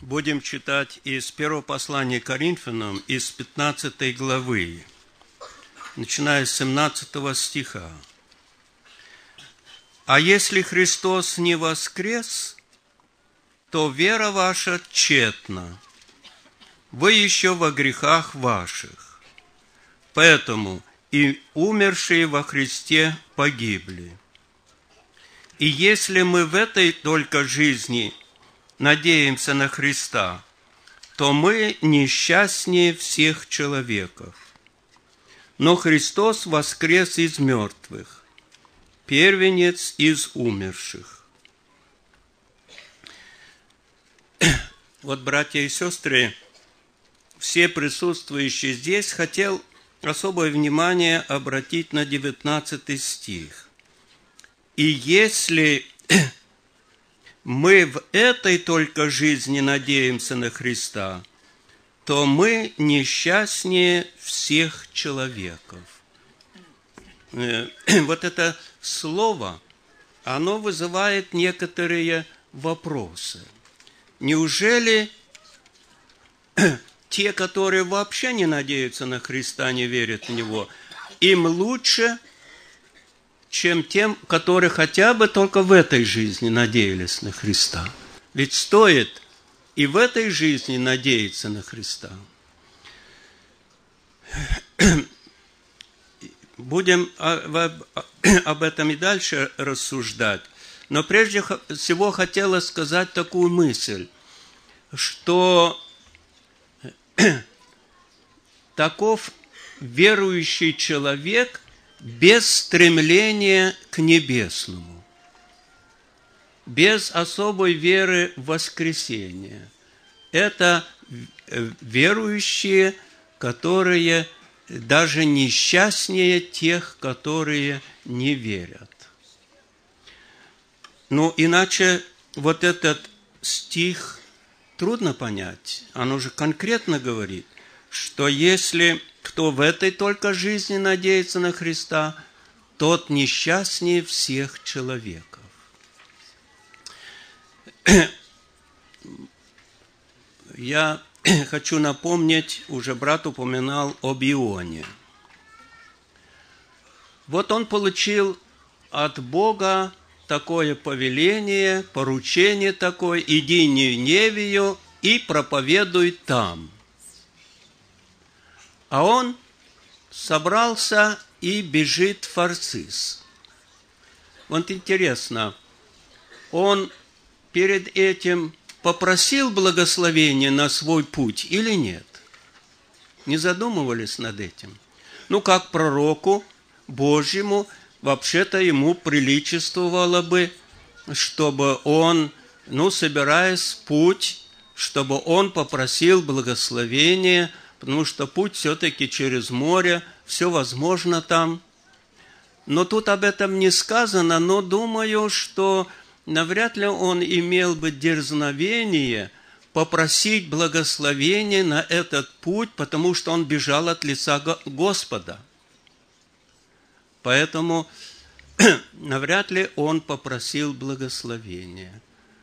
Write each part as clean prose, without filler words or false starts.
Будем читать из первого послания Коринфянам, из 15 главы, начиная с 17 стиха. «А если Христос не воскрес, то вера ваша тщетна, вы еще во грехах ваших. Поэтому и умершие во Христе погибли. И если мы в этой только жизни надеемся на Христа, то мы несчастнее всех человеков. Но Христос воскрес из мертвых, первенец из умерших». Вот, братья и сестры, все присутствующие здесь, хотел особое внимание обратить на 19 стих. «И если мы в этой только жизни надеемся на Христа, то мы несчастнее всех человеков». Вот это слово, оно вызывает некоторые вопросы. Неужели те, которые вообще не надеются на Христа, не верят в Него, им лучше, чем тем, которые хотя бы только в этой жизни надеялись на Христа? Ведь стоит и в этой жизни надеяться на Христа. Будем об этом и дальше рассуждать. Но прежде всего хотелось сказать такую мысль, что таков верующий человек без стремления к небесному, без особой веры в воскресение. Это верующие, которые даже несчастнее тех, которые не верят. Ну, иначе вот этот стих трудно понять. Он уже конкретно говорит, что если кто в этой только жизни надеется на Христа, тот несчастнее всех человеков. Я хочу напомнить, уже брат упоминал об Ионе. Вот он получил от Бога такое повеление, поручение такое: иди в Ниневию и проповедуй там. А он собрался и бежит в Тарсис. Вот интересно, он перед этим попросил благословения на свой путь или нет? Не задумывались над этим? Ну, как пророку Божьему, вообще-то ему приличествовало бы, чтобы он, собираясь в путь, чтобы он попросил благословения, потому что путь все-таки через море, все возможно там. Но тут об этом не сказано, но думаю, что навряд ли он имел бы дерзновение попросить благословения на этот путь, потому что он бежал от лица Господа. Поэтому навряд ли он попросил благословения.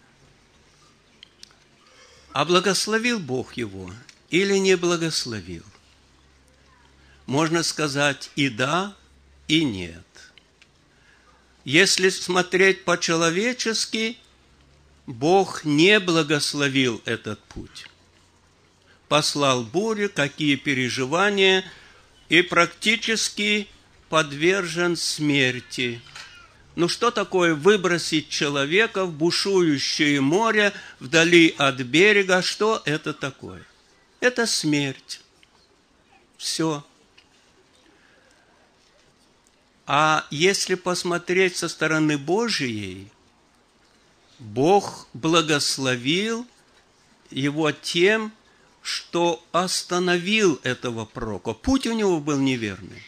А благословил Бог его или не благословил? Можно сказать и да, и нет. Если смотреть по-человечески, Бог не благословил этот путь. Послал бурю, какие переживания, и практически подвержен смерти. Ну что такое выбросить человека в бушующее море вдали от берега? Что это такое? Это смерть. Все. А если посмотреть со стороны Божией, Бог благословил его тем, что остановил этого пророка. Путь у него был неверный.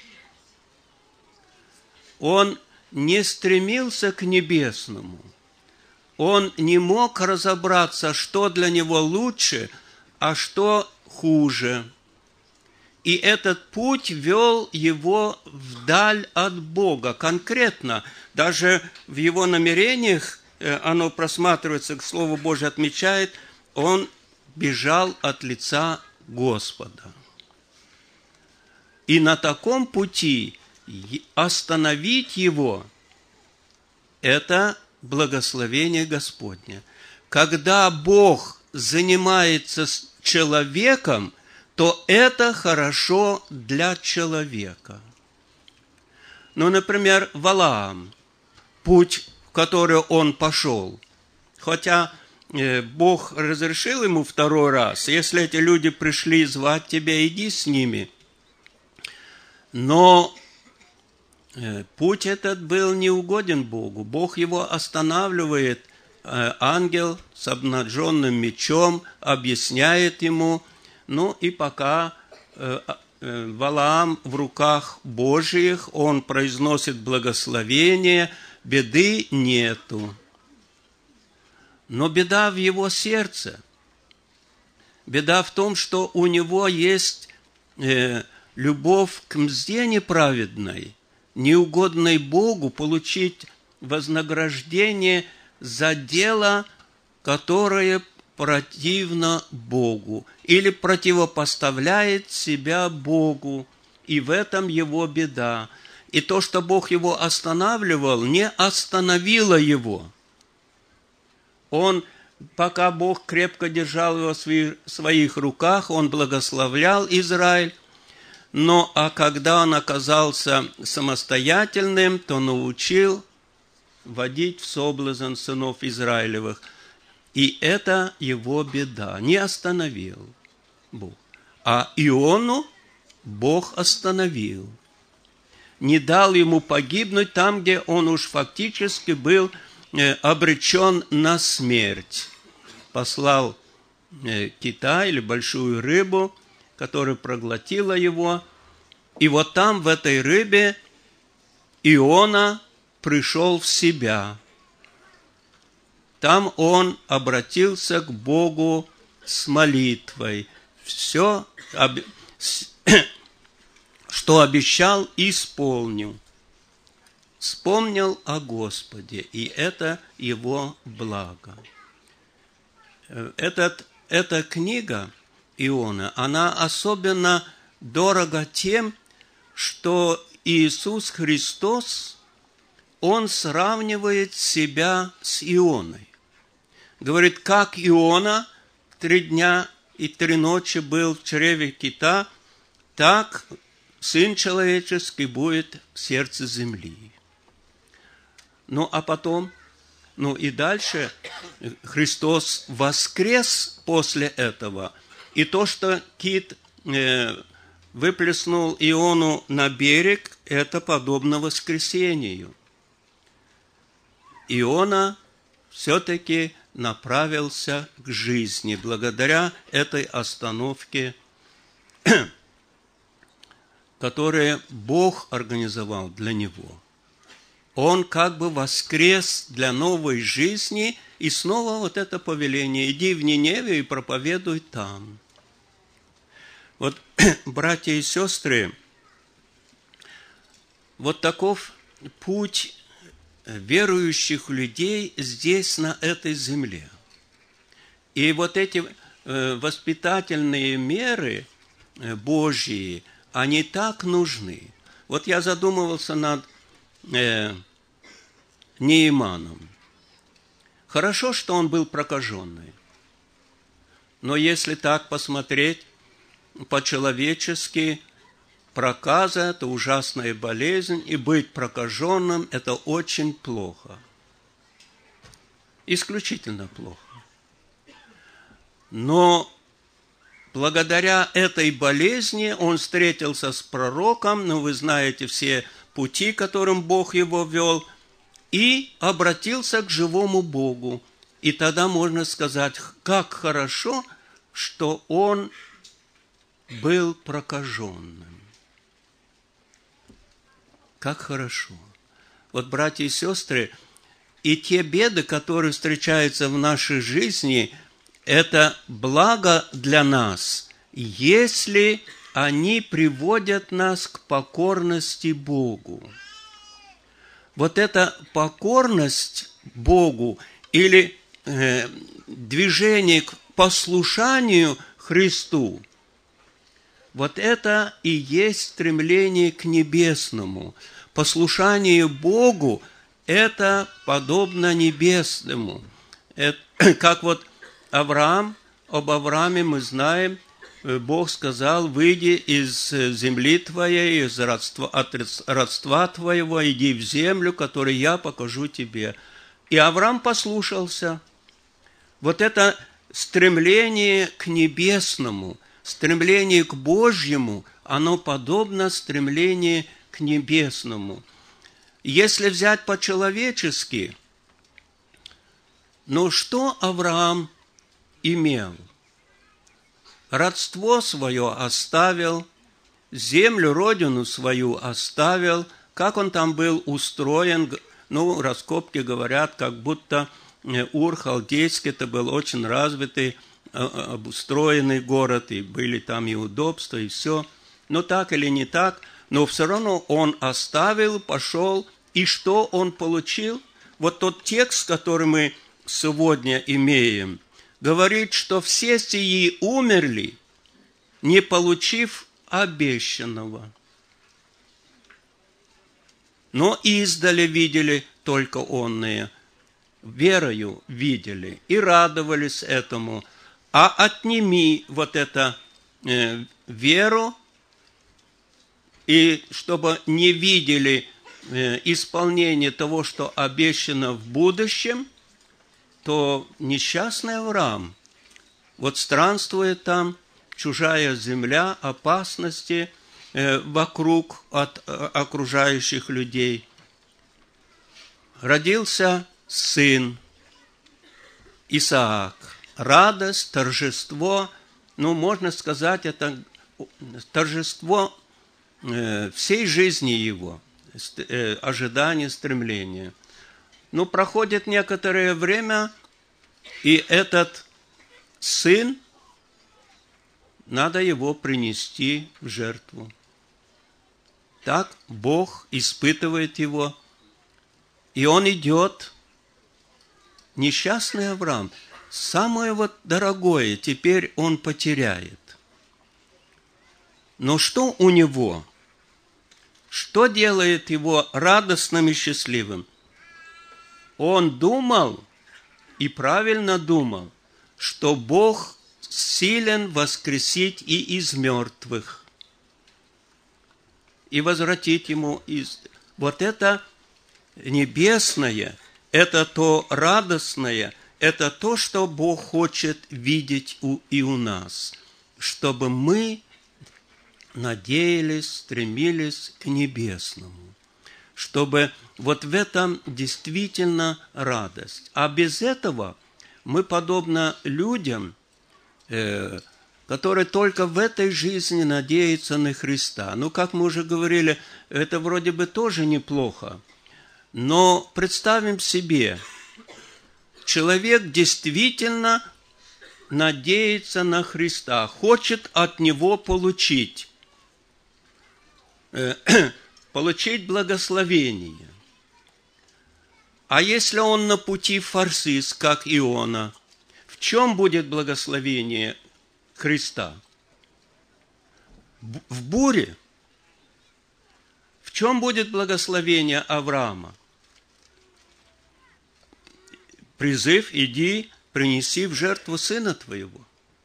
Он не стремился к небесному. Он не мог разобраться, что для него лучше, а что хуже. И этот путь вел его вдаль от Бога. Конкретно, даже в его намерениях, оно просматривается, к Слову Божьему отмечает, он бежал от лица Господа. И на таком пути остановить его – это благословение Господне. Когда Бог занимается с человеком, то это хорошо для человека. Ну, например, Валаам, путь, в который он пошел, хотя Бог разрешил ему второй раз, если эти люди пришли звать тебя, иди с ними. Но путь этот был неугоден Богу. Бог его останавливает, ангел с обнаженным мечом объясняет ему, ну и пока Валаам в руках Божьих, он произносит благословение, беды нету. Но беда в его сердце. Беда в том, что у него есть любовь к мзде неправедной, неугодной Богу, получить вознаграждение за дело, которое противно Богу или противопоставляет себя Богу, и в этом его беда. И то, что Бог его останавливал, не остановило его. Он, пока Бог крепко держал его в своих руках, он благословлял Израиль, но когда он оказался самостоятельным, то научил водить в соблазн сынов Израилевых. И это его беда. Не остановил Бог. А Иону Бог остановил. Не дал ему погибнуть там, где он уж фактически был обречен на смерть. Послал кита или большую рыбу, которая проглотила его. И вот там, в этой рыбе, Иона пришел в себя. Там он обратился к Богу с молитвой. Все, что обещал, исполнил. Вспомнил о Господе, и это его благо. Эта книга Иона, она особенно дорога тем, что Иисус Христос, Он сравнивает себя с Ионой. Говорит, как Иона 3 дня и 3 ночи был в чреве кита, так Сын Человеческий будет в сердце земли. Ну, а потом, и дальше Христос воскрес после этого. И то, что кит выплеснул Иону на берег, это подобно воскресению. Иона все-таки направился к жизни благодаря этой остановке, которую Бог организовал для него. Он как бы воскрес для новой жизни, и снова вот это повеление: иди в Ниневию и проповедуй там. Вот, братья и сестры, вот таков путь верующих людей здесь, на этой земле. И вот эти воспитательные меры Божьи, они так нужны. Вот я задумывался над Неиманом. Хорошо, что он был прокаженный. Но если так посмотреть по-человечески, проказа – это ужасная болезнь, и быть прокаженным – это очень плохо. Исключительно плохо. Но благодаря этой болезни он встретился с пророком, вы знаете все пути, которым Бог его вел, и обратился к живому Богу. И тогда можно сказать, как хорошо, что он был прокаженным. Как хорошо. Вот, братья и сестры, и те беды, которые встречаются в нашей жизни, это благо для нас, если они приводят нас к покорности Богу. Вот эта покорность Богу или движение к послушанию Христу. Вот это и есть стремление к небесному. Послушание Богу – это подобно небесному. Это, как вот Авраам, об Аврааме мы знаем, Бог сказал: выйди из земли твоей, из от родства твоего, иди в землю, которую я покажу тебе. И Авраам послушался. Вот это стремление к небесному, стремление к Божьему, оно подобно стремлению к небесному. Если взять по-человечески, ну что Авраам имел? Родство свое оставил, землю, родину свою оставил. Как он там был устроен? Ну, раскопки говорят, как будто Ур Халдейский, это был очень развитый, обустроенный город, и были там и удобства, и все. Но так или не так, но все равно он оставил, пошел, и что он получил? Вот тот текст, который мы сегодня имеем, говорит, что все сии умерли, не получив обещанного. Но издали видели только онные, верою видели и радовались этому. А отними вот это веру, и чтобы не видели исполнение того, что обещано в будущем, то несчастный Авраам, вот странствует там, чужая земля, опасности вокруг от окружающих людей. Родился сын Исаак. Радость, торжество, ну, можно сказать, это торжество всей жизни его, ожидание, стремление. Но проходит некоторое время, и этот сын, надо его принести в жертву. Так Бог испытывает его, и он идет, несчастный Авраам, самое вот дорогое теперь он потеряет. Но что у него? Что делает его радостным и счастливым? Он думал, и правильно думал, что Бог силен воскресить и из мертвых, и возвратить ему из... Вот это небесное, это то радостное, это то, что Бог хочет видеть и у нас, чтобы мы надеялись, стремились к небесному, чтобы вот в этом действительно радость. А без этого мы подобно людям, которые только в этой жизни надеются на Христа. Ну, как мы уже говорили, это вроде бы тоже неплохо, но представим себе, человек действительно надеется на Христа, хочет от Него получить благословение. А если он на пути в фарсис, как Иона, в чем будет благословение Христа? В буре. В чем будет благословение Авраама? Призыв: иди, принеси в жертву сына твоего.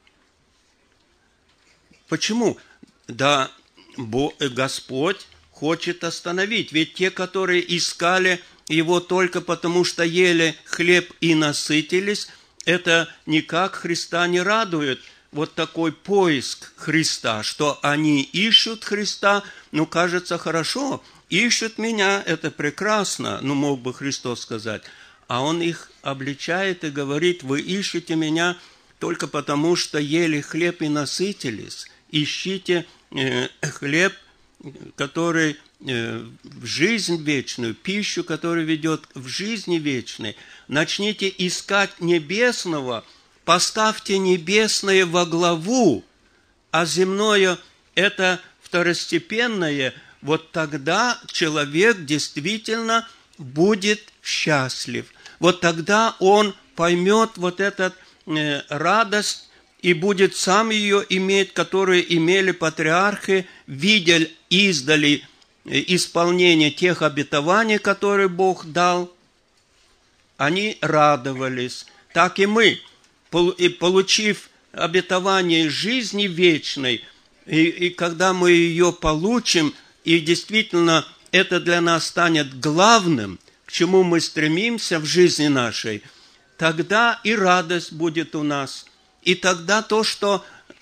Почему? Да, Господь хочет остановить. Ведь те, которые искали его только потому, что ели хлеб и насытились, это никак Христа не радует. Вот такой поиск Христа, что они ищут Христа, ну, кажется, хорошо, ищут меня, это прекрасно, ну, мог бы Христос сказать. А Он их обличает и говорит: вы ищете меня только потому, что ели хлеб и насытились. Ищите хлеб, который в жизнь вечную, пищу, которая ведет в жизни вечной. Начните искать небесного, поставьте небесное во главу, а земное – это второстепенное. Вот тогда человек действительно будет счастлив. Вот тогда он поймет вот этот радость и будет сам ее иметь, которые имели патриархи, видя издали исполнение тех обетований, которые Бог дал, они радовались. Так и мы, получив обетование жизни вечной, и когда мы ее получим, и действительно это для нас станет главным, к чему мы стремимся в жизни нашей, тогда и радость будет у нас. И тогда то, что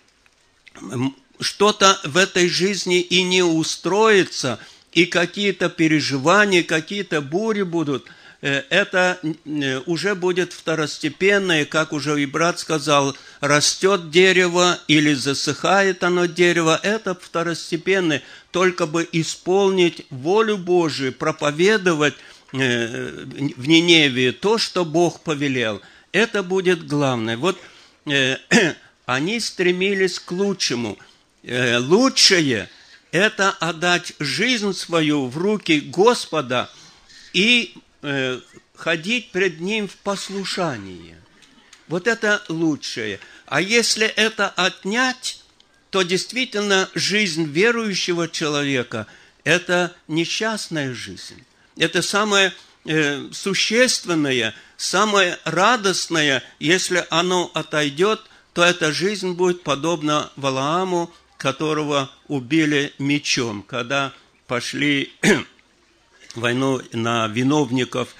что-то в этой жизни и не устроится, и какие-то переживания, какие-то бури будут, это уже будет второстепенное, как уже и брат сказал, растет дерево или засыхает оно дерево, это второстепенное, только бы исполнить волю Божию, проповедовать в Ниневии то, что Бог повелел. Это будет главное. Вот они стремились к лучшему. Лучшее – это отдать жизнь свою в руки Господа и ходить пред Ним в послушании. Вот это лучшее. А если это отнять, то действительно жизнь верующего человека – это несчастная жизнь. Это самое существенное, самое радостное. Если оно отойдет, то эта жизнь будет подобна Валааму, которого убили мечом, когда пошли войну на виновников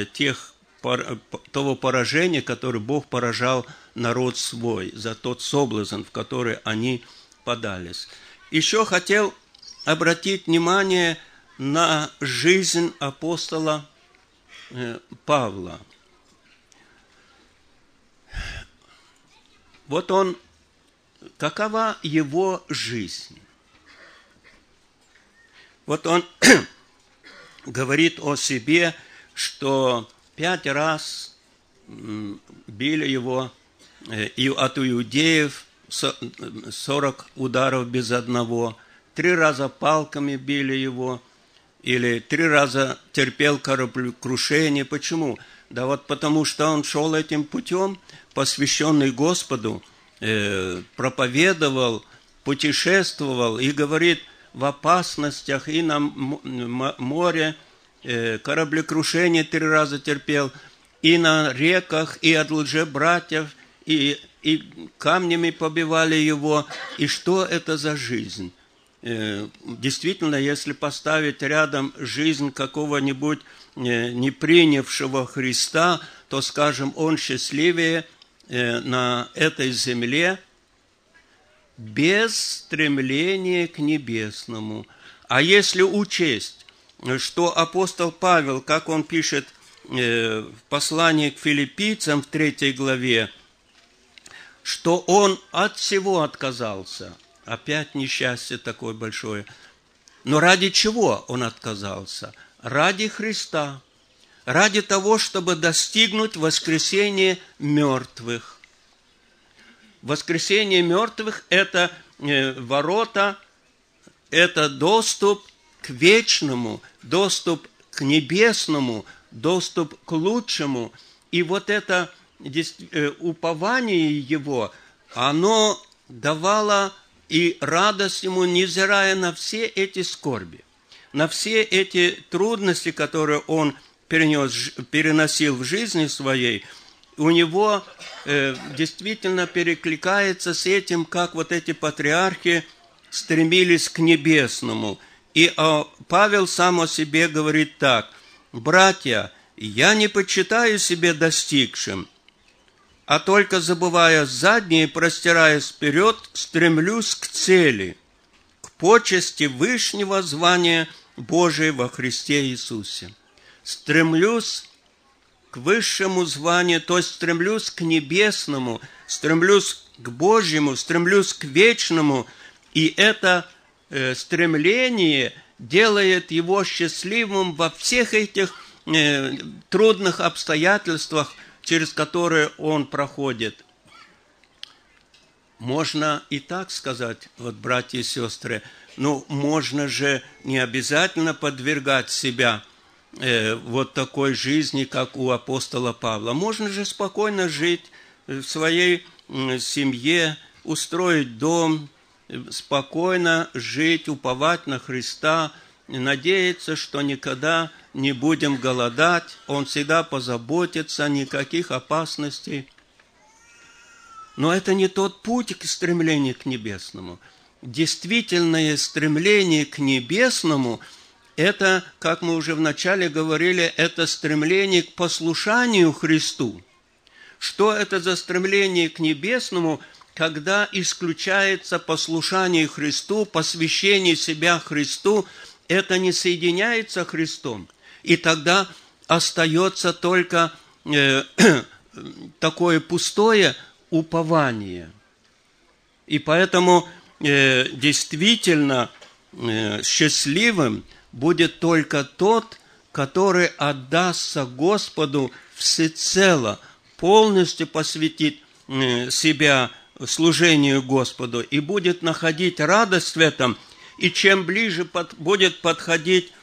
того поражения, которое Бог поражал народ свой за тот соблазн, в который они подались. Еще хотел обратить внимание на жизнь апостола Павла. Вот он, какова его жизнь? Вот он говорит о себе, что 5 раз били его и от иудеев 40 ударов без одного, 3 раза палками били его, или 3 раза терпел кораблекрушение. Почему? Да вот потому, что он шел этим путем, посвященный Господу, проповедовал, путешествовал и говорит в опасностях и на море, кораблекрушение 3 раза терпел, и на реках, и от лжебратьев, и камнями побивали его. И что это за жизнь? Действительно, если поставить рядом жизнь какого-нибудь не принявшего Христа, то, скажем, он счастливее на этой земле без стремления к небесному. А если учесть, что апостол Павел, как он пишет в послании к филиппийцам в 3 главе, что он от всего отказался. Опять несчастье такое большое. Но ради чего он отказался? Ради Христа. Ради того, чтобы достигнуть воскресения мертвых. Воскресение мертвых – это ворота, это доступ к вечному, доступ к небесному, доступ к лучшему. И вот это упование его, оно давало и радость ему, невзирая на все эти скорби, на все эти трудности, которые он переносил в жизни своей. У него действительно перекликается с этим, как вот эти патриархи стремились к небесному. И Павел сам о себе говорит так: «Братья, я не почитаю себе достигшим, а только забывая заднее, простираясь вперед, стремлюсь к цели, к почести вышнего звания Божия во Христе Иисусе». Стремлюсь к высшему званию, то есть стремлюсь к небесному, стремлюсь к Божьему, стремлюсь к вечному. И это стремление делает его счастливым во всех этих трудных обстоятельствах, через которые он проходит. Можно и так сказать, вот, братья и сестры, ну, можно же не обязательно подвергать себя вот такой жизни, как у апостола Павла. Можно же спокойно жить в своей семье устроить дом, спокойно жить, уповать на Христа, надеяться, что никогда не будем голодать, Он всегда позаботится, никаких опасностей. Но это не тот путь к стремлению к небесному. Действительное стремление к небесному – это, как мы уже вначале говорили, это стремление к послушанию Христу. Что это за стремление к небесному, когда исключается послушание Христу, посвящение себя Христу, это не соединяется Христом, и тогда остается только такое пустое упование. И поэтому действительно счастливым будет только тот, который отдастся Господу всецело, полностью посвятит себя служению Господу и будет находить радость в этом. И чем ближе будет подходить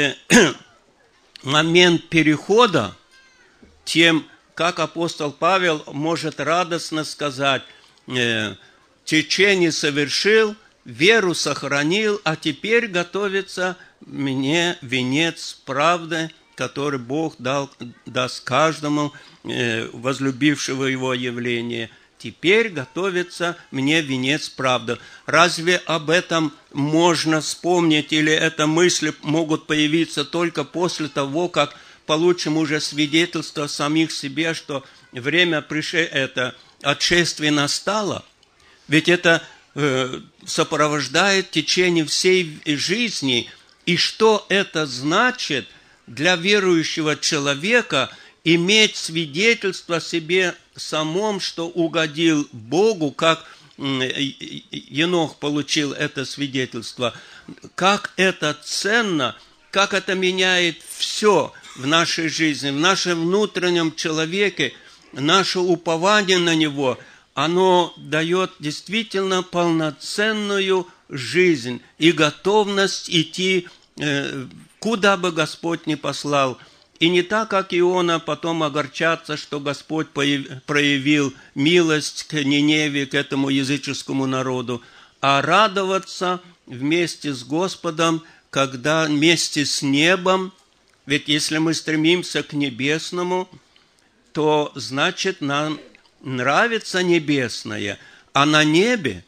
момент перехода, тем, как апостол Павел может радостно сказать: течение совершил, веру сохранил, а теперь готовится мне венец правды, который Бог даст каждому возлюбившего Его явление. Теперь готовится мне венец правды. Разве об этом можно вспомнить, или эти мысли могут появиться только после того, как получим уже свидетельство самих себе, что время это отшествие настало? Ведь это сопровождает течение всей жизни. И что это значит для верующего человека иметь свидетельство о себе самом, что угодил Богу, как Енох получил это свидетельство, как это ценно, как это меняет все в нашей жизни, в нашем внутреннем человеке, наше упование на Него, оно дает действительно полноценную жизнь и готовность идти, куда бы Господь ни послал. И не так, как Иона, потом огорчаться, что Господь проявил милость к Ниневе, к этому языческому народу, а радоваться вместе с Господом, когда вместе с небом, ведь если мы стремимся к небесному, то значит нам нравится небесное, а на небе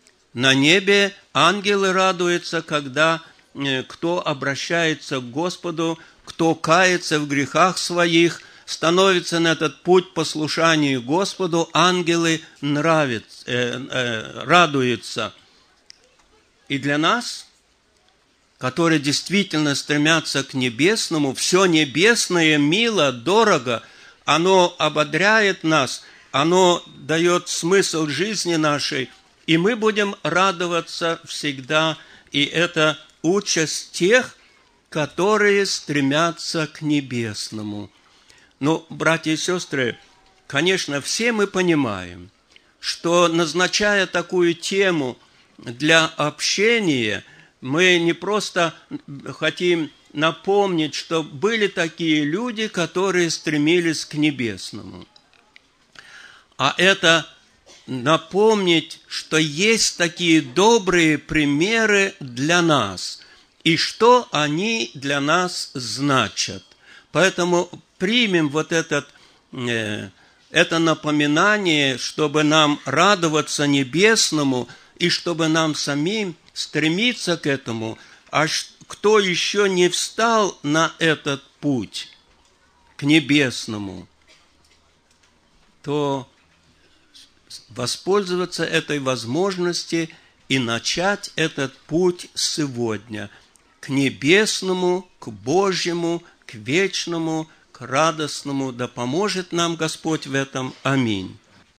ангелы радуются, когда кто обращается к Господу, кто кается в грехах своих, становится на этот путь послушания Господу, ангелы радуются. И для нас, которые действительно стремятся к небесному, все небесное мило, дорого, оно ободряет нас, оно дает смысл жизни нашей, и мы будем радоваться всегда, и это участь тех, которые стремятся к небесному. Но, братья и сестры, конечно, все мы понимаем, что, назначая такую тему для общения, мы не просто хотим напомнить, что были такие люди, которые стремились к небесному, а это напомнить, что есть такие добрые примеры для нас, и что они для нас значат. Поэтому примем вот это напоминание, чтобы нам радоваться небесному, и чтобы нам самим стремиться к этому. А кто еще не встал на этот путь к небесному, то воспользоваться этой возможностью и начать этот путь сегодня к небесному, к Божьему, к вечному, к радостному. Да поможет нам Господь в этом. Аминь.